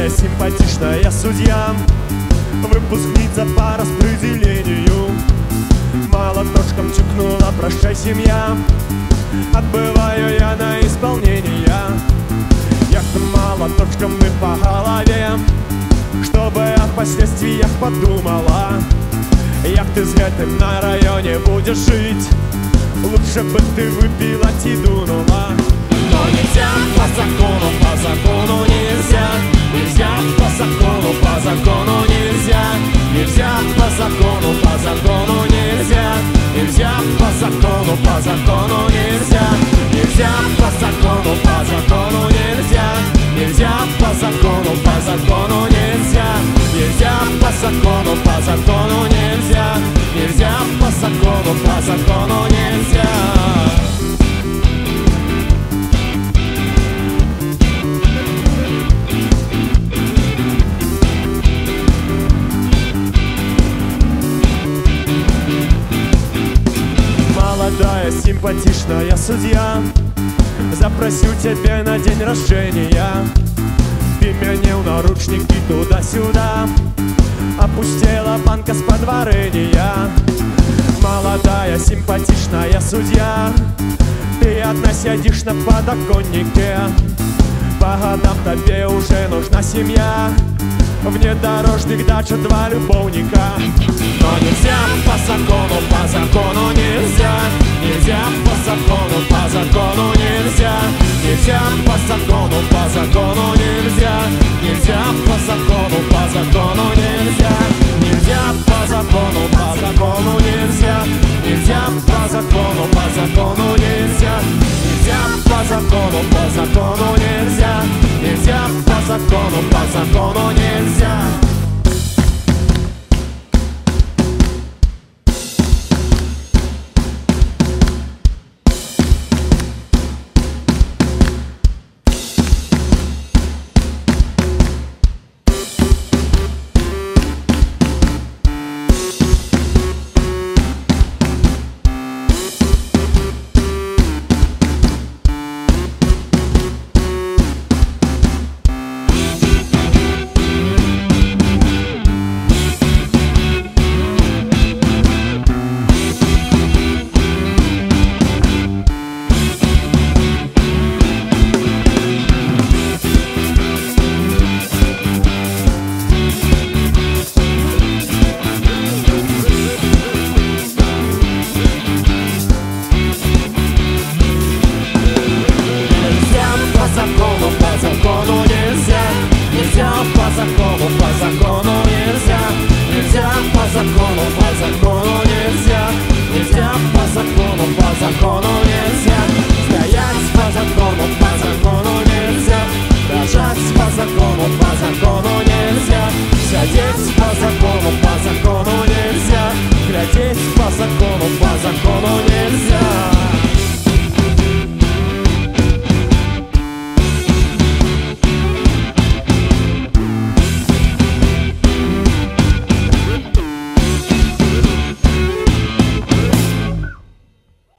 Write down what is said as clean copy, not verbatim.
симпатичная судья, выпускница по распределению. Молоточком чукнула: прощай, семья. Отбываю я на исполнение. Як молоточком и по голове, чтобы о последствиях подумала. Як ты с гэтым на районе будешь жить, лучше бы ты выпила и дунула. Но нельзя по закону нельзя. Нельзя по закону нельзя. Нельзя по закону нельзя. Нельзя по закону нельзя. Нельзя по закону нельзя. Нельзя по закону нельзя. Нельзя по закону нельзя. Нельзя по закону нельзя. Молодая, симпатичная судья, запросил тебе на день рождения. Ты меня в наручники туда-сюда, опустила банка с подворения. Молодая, симпатичная судья, ты одна сидишь на подоконнике. По годам тебе уже нужна семья, внедорожник, дача, 2 любовника. Но нельзя по закону нельзя. Нельзя по закону нельзя. Нельзя по закону нельзя. Нельзя по закону нельзя. Нельзя по закону нельзя. Нельзя по закону нельзя. Нельзя по закону нельзя. Нельзя по закону нельзя.